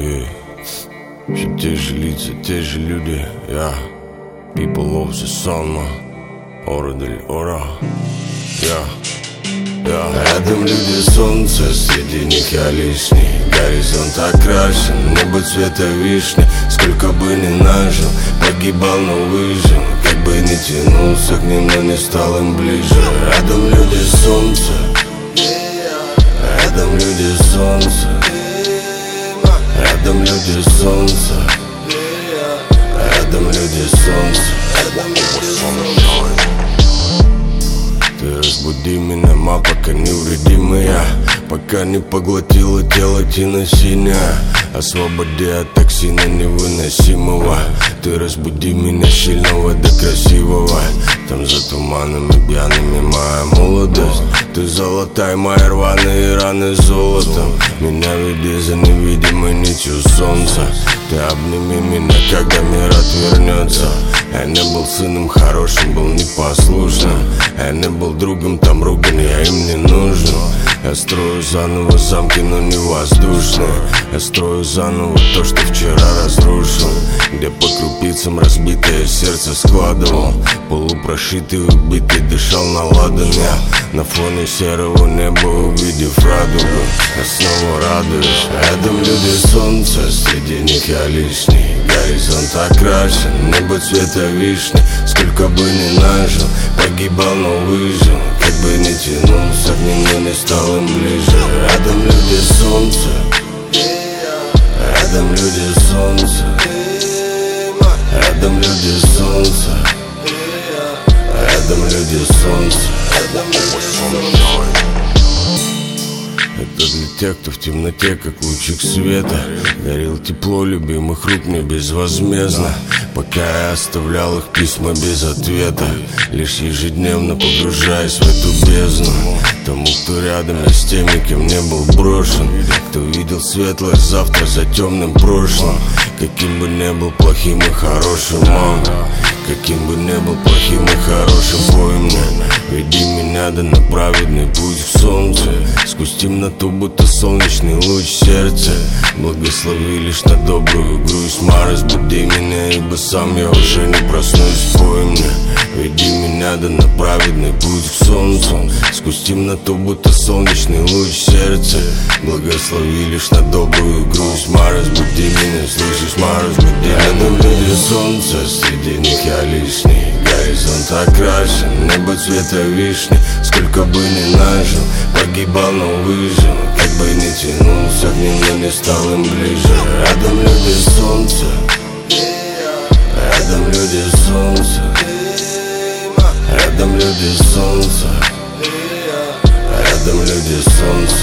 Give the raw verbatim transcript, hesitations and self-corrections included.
И все те же лица, те же люди. Я People of the sun, Ора дель Ора. Я Я Рядом люди солнца, среди них я лишний. Горизонт окрашен, небо цвета вишни. Сколько бы ни нажил, погибал, но выжил. Как бы ни тянулся к ним, но не стал им ближе. Рядом люди солнца, рядом люди солнца, рядом люди солнца, рядом люди солнца. Ты разбуди меня, ма, пока не вреди моя, пока не поглотила тело тина синяя. Освободи от токсина невыносимого. Ты разбуди меня сильного до красивого. Там за туманами пьяными моя молодость. Ты золотая, мои рваные раны золотом. Меня веди за невидимой нитью солнца. Ты обними меня, когда мир отвернется. Я не был сыном хорошим, был непослушным. Я не был другом, там ругань, я им не нужен. Я строю заново замки, но не воздушные. Я строю заново то, что вчера разрушил. Где по крупицам разбитое сердце складывал. Полупрошитый, убитый, дышал на ладан. Я на фоне серого неба, увидев радугу, я снова радуюсь. Рядом люди солнца, среди них я лишний. Горизонт окрашен, небо цвета вишни. Сколько бы ни нажил, погибал, но выжил. Как бы ни тянулся к ним, но не стал им ближе. Рядом люди солнца, рядом люди солнца, рядом люди солнца, рядом люди солнца. Это для тех, кто в темноте, как лучик света, дарил тепло любимых рук мне безвозмездно. Пока я оставлял их письма без ответа, лишь ежедневно погружаясь в эту бездну. Тому, кто рядом, я с теми, кем не был брошен. Кто видел светлое завтра за темным прошлым. Каким бы ни был плохим и хорошим, мам, каким бы ни был плохим и хорошим, пой мне, веди меня да на праведный путь к солнцу. Сквозь темноту, будто солнечный луч в сердце. Благослови лишь на добрую грусть, ма, разбуди меня, ибо сам я уже не проснусь. Пой мне, веди меня да на праведный путь к солнцу. Сквозь темноту, будто солнечный луч в сердце. Благослови лишь на добрую грусть, ма, разбуди меня, слышишь, ма, разбуди. Рядом люди солнца, среди них я лишний. Горизонт окрашен, небо цвета вишни. Сколько бы ни нажил, погибал, но выжил. Как бы ни тянулся к ним, но не стал им ближе. Рядом люди солнца, рядом люди солнца, рядом люди солнца, рядом люди солнца.